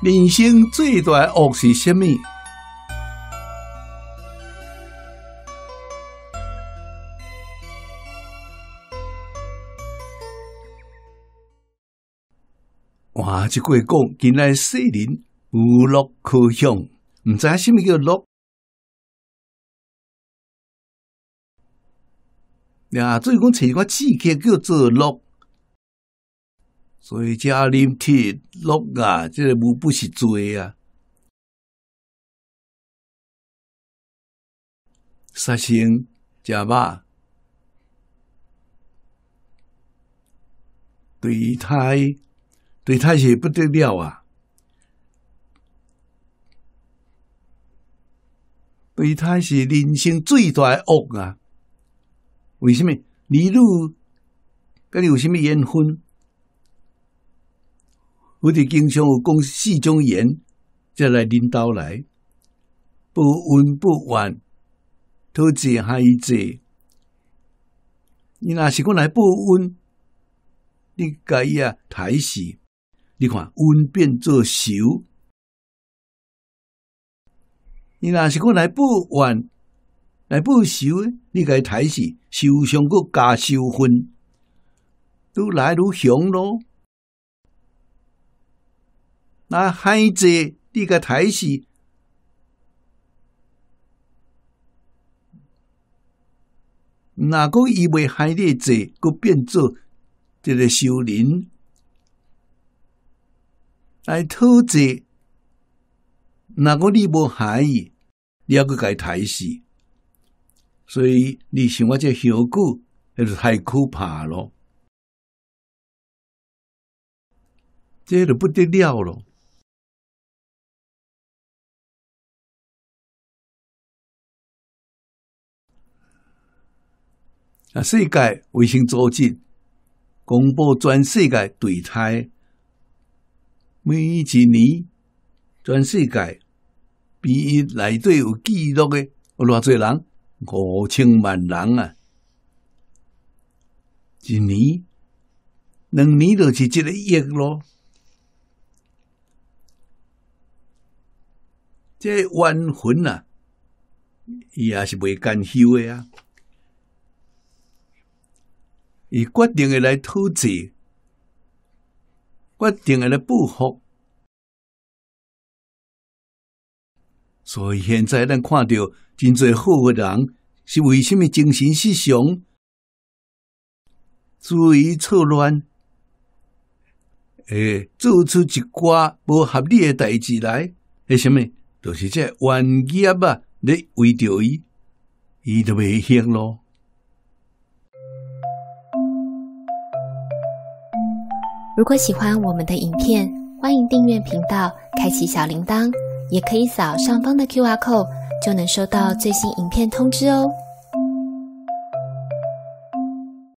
人生最大的恶是什么？哇！即句讲，今仔世人有乐可享，毋知什么叫乐？呀，所以讲找一个刺激叫做乐。所以食啉铁乐啊，这个无不是罪啊。杀生食肉，对胎是不得了啊！对胎是人生最大的恶啊！为什么？儿女跟你有什么缘分？我哋经常有讲4种缘，才来领导来，不恩不怨，讨济害济。你若是讲来报恩，你甲伊啊抬死，你看恩变做仇；你若是讲来报怨、来报仇，你甲伊抬死，仇上阁加仇恨，愈来愈凶咯。那害济，你甲抬死，若讲伊袂害你济，佮变做这个仇人来讨济。若讲你无害伊，你还佮甲伊抬死，所以你想我这后果，那就太可怕咯，这就不得了咯。世界卫生组织公布全世界对胎，每一年全世界比伊内底有记录的有偌侪人？5000万人啊！一年、2年就是1个亿咯。这冤魂啊，伊也是袂甘休的啊！伊决定的来讨济，决定的来报复，所以现在咱看到真侪好的人是为什么精神失常、注意错乱，做出一寡无合理的代志来，是什么？就是这冤业啊，咧为着伊，伊就袂行咯。 如果喜欢我们的影片，欢迎订阅频道，开启小铃铛，也可以扫上方的 QR code，就能收到最新影片通知哦。